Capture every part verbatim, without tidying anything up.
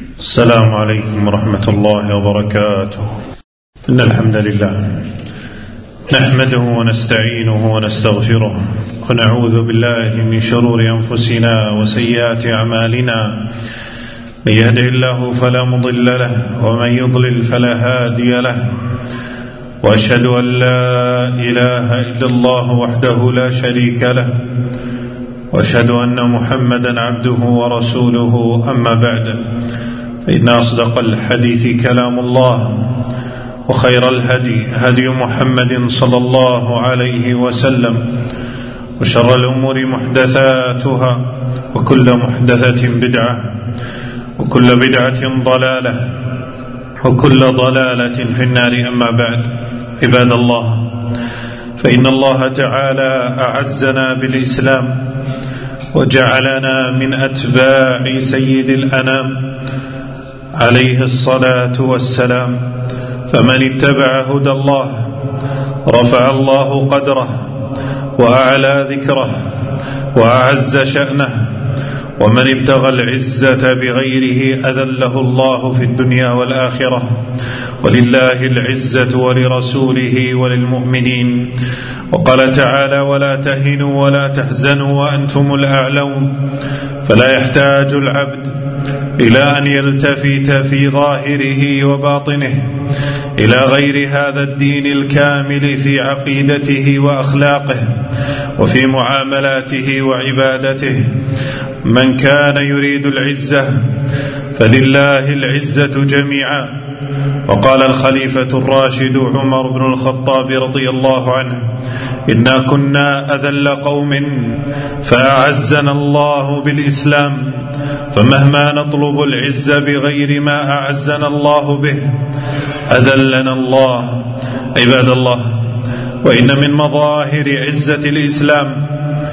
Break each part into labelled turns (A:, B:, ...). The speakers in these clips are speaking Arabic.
A: السلام عليكم ورحمة الله وبركاته. إن الحمد لله نحمده ونستعينه ونستغفره ونعوذ بالله من شرور أنفسنا وسيئات أعمالنا. من يهده الله فلا مضل له ومن يضلل فلا هادي له، وأشهد أن لا إله إلا الله وحده لا شريك له، وأشهد أن محمدا عبده ورسوله. أما بعد، فإن أصدق الحديث كلام الله، وخير الهدي هدي محمد صلى الله عليه وسلم، وشر الأمور محدثاتها، وكل محدثة بدعة، وكل بدعة ضلالة، وكل ضلالة في النار. أما بعد، عباد الله، فإن الله تعالى أعزنا بالإسلام وجعلنا من أتباع سيد الأنام عليه الصلاة والسلام. فمن اتبع هدى الله رفع الله قدره وأعلى ذكره وأعز شأنه، ومن ابتغى العزة بغيره أذله الله في الدنيا والآخرة. ولله العزة ولرسوله وللمؤمنين. وقال تعالى: ولا تهنوا ولا تحزنوا وأنتم الأعلون. فلا يحتاج العبد إلى أن يلتفت في ظاهره وباطنه إلى غير هذا الدين الكامل في عقيدته وأخلاقه وفي معاملاته وعبادته. من كان يريد العزة فلله العزة جميعا. وقال الخليفة الراشد عمر بن الخطاب رضي الله عنه: إنا كنا أذل قوم فأعزنا الله بالإسلام، فمهما نطلب العزة بغير ما أعزنا الله به أذلنا الله. عباد الله، وإن من مظاهر عزة الإسلام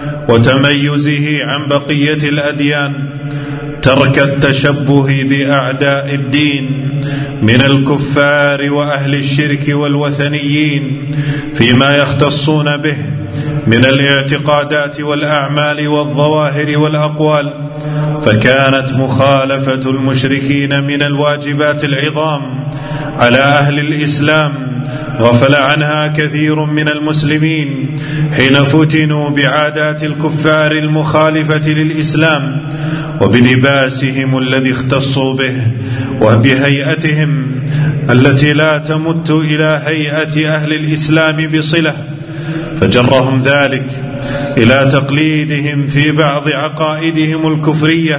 A: وتميزه عن بقية الأديان ترك التشبه بأعداء الدين من الكفار وأهل الشرك والوثنيين فيما يختصون به من الاعتقادات والأعمال والظواهر والأقوال. فكانت مخالفة المشركين من الواجبات العظام على أهل الإسلام غفل عنها كثير من المسلمين حين فتنوا بعادات الكفار المخالفة للإسلام وبلباسهم الذي اختصوا به وبهيئتهم التي لا تمت إلى هيئة أهل الإسلام بصلة، فجرهم ذلك إلى تقليدهم في بعض عقائدهم الكفرية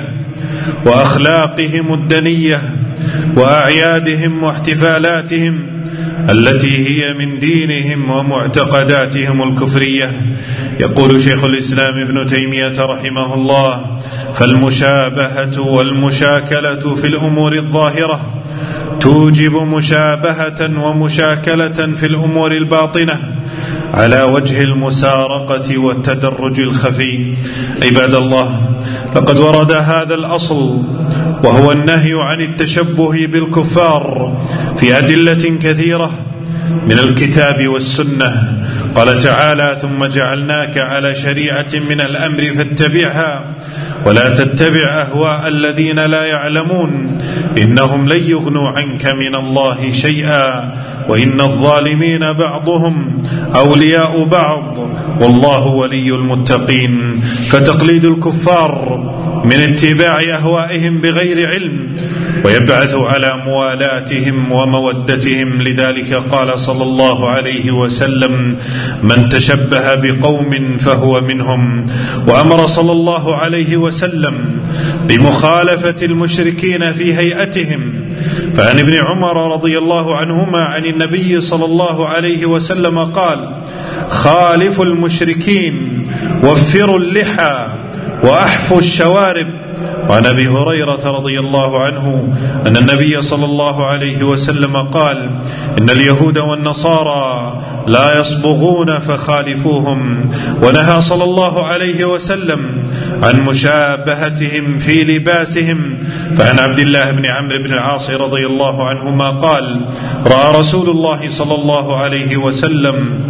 A: وأخلاقهم الدنية وأعيادهم واحتفالاتهم التي هي من دينهم ومعتقداتهم الكفرية. يقول شيخ الإسلام ابن تيمية رحمه الله: فالمشابهة والمشاكلة في الأمور الظاهرة توجب مشابهة ومشاكلة في الأمور الباطنة على وجه المسارقة والتدرج الخفي. عباد الله، لقد ورد هذا الأصل وهو النهي عن التشبه بالكفار في أدلة كثيرة من الكتاب والسنة. قال تعالى: ثم جعلناك على شريعة من الأمر فاتبعها ولا تتبع أهواء الذين لا يعلمون إنهم لن يغنوا عنك من الله شيئا وإن الظالمين بعضهم أولياء بعض والله ولي المتقين. فتقليد الكفار من اتباع أهوائهم بغير علم ويبعث على موالاتهم ومودتهم. لذلك قال صلى الله عليه وسلم: من تشبه بقوم فهو منهم. وأمر صلى الله عليه وسلم بمخالفة المشركين في هيئتهم. فعن ابن عمر رضي الله عنهما عن النبي صلى الله عليه وسلم قال: خالفوا المشركين وفروا اللحى وأحفوا الشوارب. وعن أبي هريرة رضي الله عنه أن النبي صلى الله عليه وسلم قال: إن اليهود والنصارى لا يصبغون فخالفوهم. ونهى صلى الله عليه وسلم عن مشابهتهم في لباسهم. فعن عبد الله بن عمرو بن العاص رضي الله عنهما قال: رأى رسول الله صلى الله عليه وسلم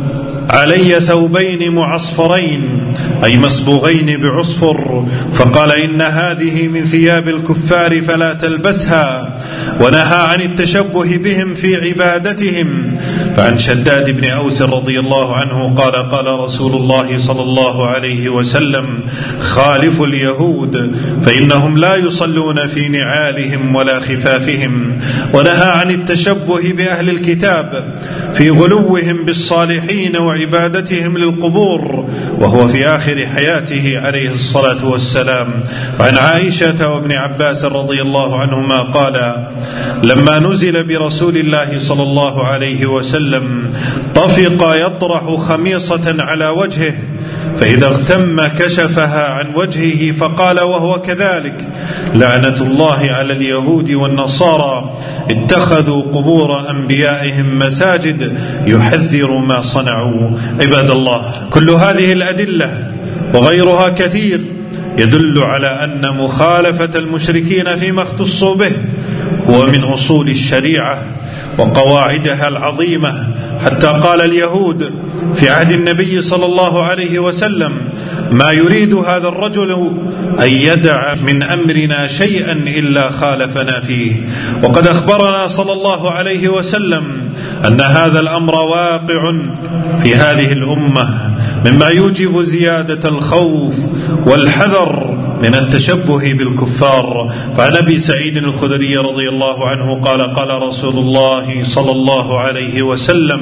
A: علي ثوبين معصفرين أي مصبوغين بعصفر، فقال إن هذه من ثياب الكفار فلا تلبسها، ونهى عن التشبه بهم في عبادتهم. فعن شداد بن أوس رضي الله عنه قال قال رسول الله صلى الله عليه وسلم خالفوا اليهود فإنهم لا يصلون في نعالهم ولا خفافهم، ونهى عن التشبه بأهل الكتاب في غلوهم بالصالحين وعبادتهم للقبور، وهو في آخر حياته عليه الصلاة والسلام. عن عائشة وابن عباس رضي الله عنهما قال لما نزل برسول الله صلى الله عليه وسلم طفق يطرح خميصة على وجهه، فإذا اغتم كشفها عن وجهه فقال وهو كذلك لعنة الله على اليهود والنصارى اتخذوا قبور أنبيائهم مساجد يحذر ما صنعوا. عباد الله، كل هذه الأدلة وغيرها كثير يدل على أن مخالفة المشركين فيما اختصوا به هو من أصول الشريعة وقواعدها العظيمة، حتى قال اليهود في عهد النبي صلى الله عليه وسلم ما يريد هذا الرجل أن يدع من أمرنا شيئا إلا خالفنا فيه. وقد أخبرنا صلى الله عليه وسلم أن هذا الأمر واقع في هذه الأمة، مما يوجب زيادة الخوف والحذر من التشبه بالكفار. فعن أبي سعيد الخدري رضي الله عنه قال قال رسول الله صلى الله عليه وسلم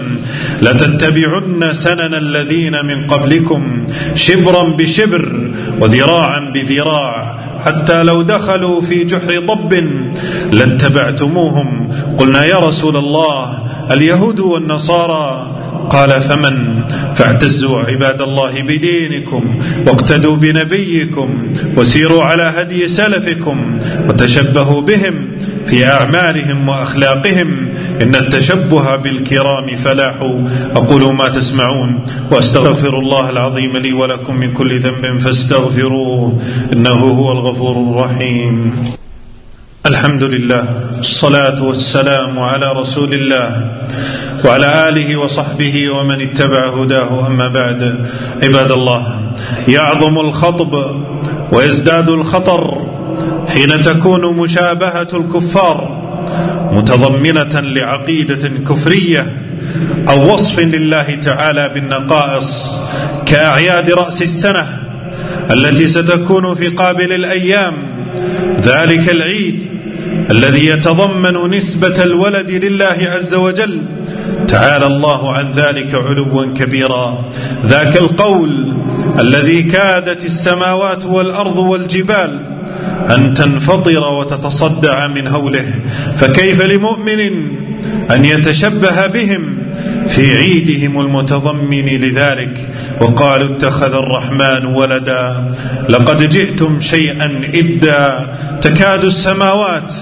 A: لتتبعن سنن الذين من قبلكم شبرا بشبر وذراعا بذراع حتى لو دخلوا في جحر ضب لاتبعتموهم. قلنا يا رسول الله اليهود والنصارى؟ قال فمن؟ فاعتزوا عباد الله بدينكم واقتدوا بنبيكم وسيروا على هدي سلفكم وتشبهوا بهم في أعمالهم وأخلاقهم، إن التشبه بالكرام فلاح. أقول ما تسمعون وأستغفر الله العظيم لي ولكم من كل ذنب فاستغفروه إنه هو الغفور الرحيم. الحمد لله، الصلاة والسلام على رسول الله وعلى آله وصحبه ومن اتبع هداه، أما بعد. عباد الله، يعظم الخطب ويزداد الخطر حين تكون مشابهة الكفار متضمنة لعقيدة كفرية أو وصف لله تعالى بالنقائص كأعياد رأس السنة التي ستكون في قابل الأيام، ذلك العيد الذي يتضمن نسبة الولد لله عز وجل، تعالى الله عن ذلك علوا كبيرا. ذاك القول الذي كادت السماوات والأرض والجبال أن تنفطر وتتصدع من هوله، فكيف لمؤمن أن يتشبه بهم في عيدهم المتضمن لذلك؟ وقالوا اتخذ الرحمن ولدا لقد جئتم شيئا إدا تكاد السماوات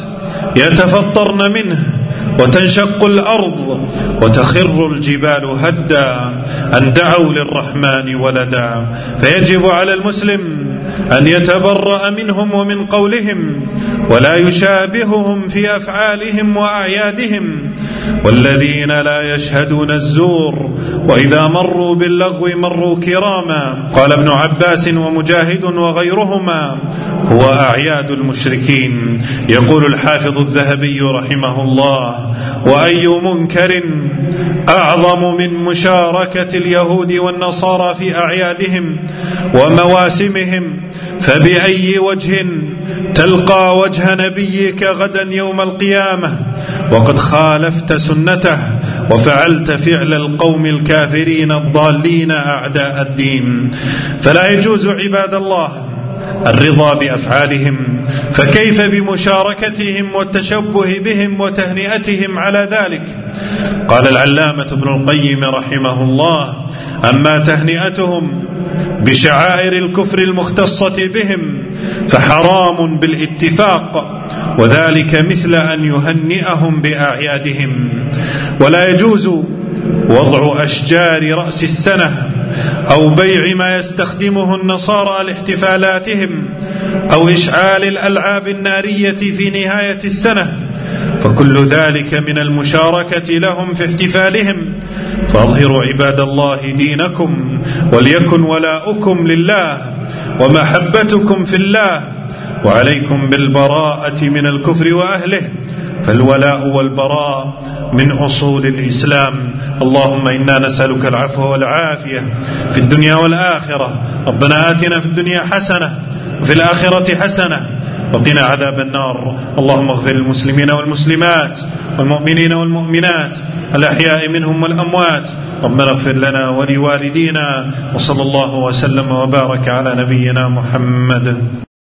A: يتفطرن منه وتنشق الأرض وتخر الجبال هدا أن دعوا للرحمن ولدا. فيجب على المسلم أن يتبرأ منهم ومن قولهم ولا يشابههم في أفعالهم وأعيادهم، والذين لا يشهدون الزور وإذا مروا باللغو مروا كراما. قال ابن عباس ومجاهد وغيرهما هو أعياد المشركين. يقول الحافظ الذهبي رحمه الله وأي منكر أعظم من مشاركة اليهود والنصارى في أعيادهم ومواسمهم؟ فبأي وجه تلقى وجه نبيك غدا يوم القيامة وقد خالفت سنته وفعلت فعل القوم الكافرين الضالين أعداء الدين؟ فلا يجوز عباد الله الرضا بأفعالهم، فكيف بمشاركتهم والتشبه بهم وتهنئتهم على ذلك؟ قال العلامة ابن القيم رحمه الله أما تهنئتهم بشعائر الكفر المختصة بهم فحرام بالاتفاق، وذلك مثل أن يهنئهم بأعيادهم. ولا يجوز وضع أشجار رأس السنة أو بيع ما يستخدمه النصارى لاحتفالاتهم أو إشعال الألعاب النارية في نهاية السنة، فكل ذلك من المشاركة لهم في احتفالهم فأظهروا عباد الله دينكم، وليكن ولاؤكم لله ومحبتكم في الله، وعليكم بالبراءة من الكفر وأهله، فالولاء والبراء من أصول الإسلام. اللهم إنا نسألك العفو والعافية في الدنيا والآخرة. ربنا آتنا في الدنيا حسنة وفي الآخرة حسنة وقنا عذاب النار. اللهم اغفر للمسلمين والمسلمات والمؤمنين والمؤمنات الأحياء منهم والأموات. ربنا اغفر لنا ولوالدينا، وصلى الله وسلم وبارك على نبينا محمد.